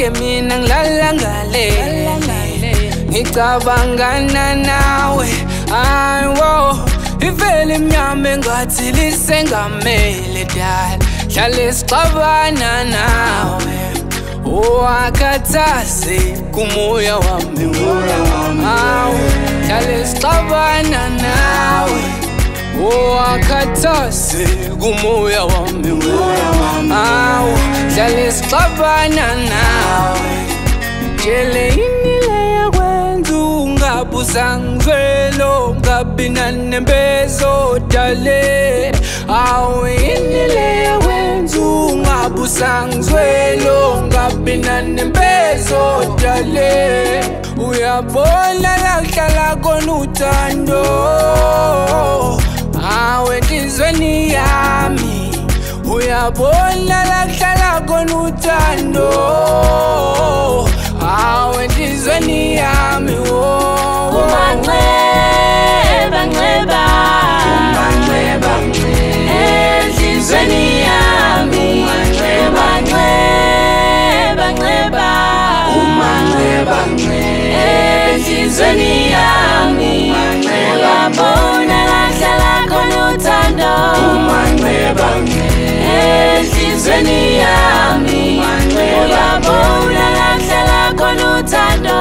lonke mina ngilala ngale ngicabangana nawe ayiwo ivele imnyama engathi lisengamele dala hlale sixabana nawe wakhathaze kumoya wami hlale sixabana nawe wakhathaze kumoya wami hlale sixabana nawe tshele yini leyakwenza ungabuza ngizwelo ungabi nanembezo dale yini leyakwenza ungabuza ngizwelo ungabi nanembezo dale uyabona la kuhlala khona uthando enhlizweni yami uyabona la kuhlala khona uthando enhlizweni yami umanxeba nxeba enhlizweni yami umanxeba nxeba enhlizweni yami uyabona la kuhlala khona uthando enhlizweni yami uyabona la kuhlala khona uthando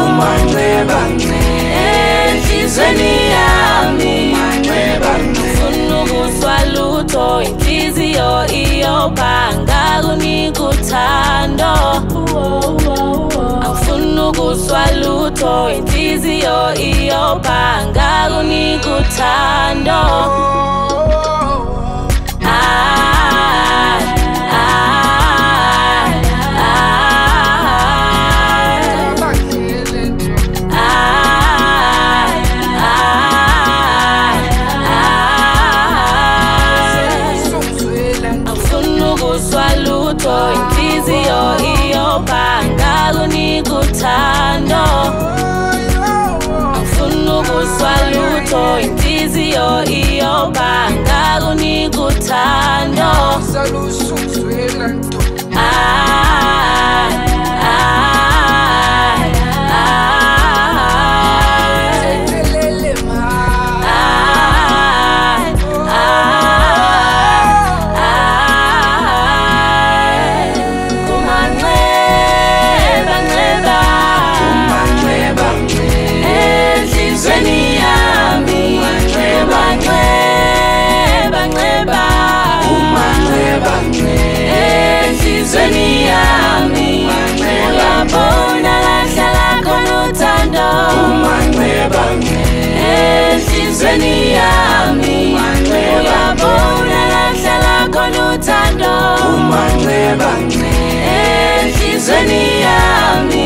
enhlizweni yami ngifuna ukuzwa lutho inhliziyo iyobhanga kunika uthando angifuna ukuzwa lutho inhliziyo iyobhanga kunika uthando inhliziyo iyobhanga kunika uthando angifuna ukuzwa lutho inhliziyo iyobhanga kunika uthando enhlizweni yami uyabona la kuhlala khona uthando enhlizweni yami uyabona la kuhlala khona uthando enhlizweni yami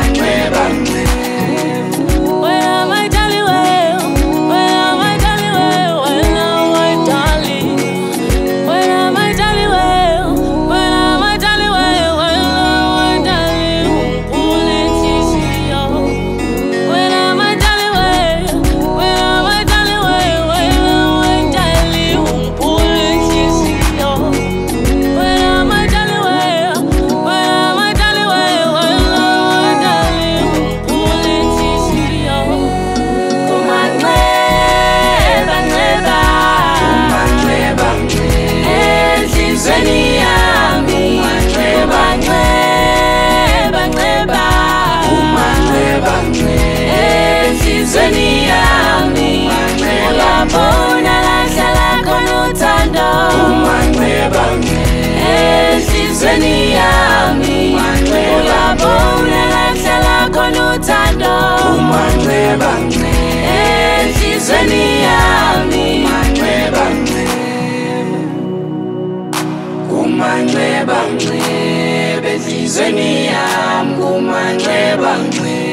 uyabona la kuhlala khona uthando enhlizweni yami uyabona la kuhlala khona uthando enhlizweni yami kumanxeba enhlizweni yami kumanxeba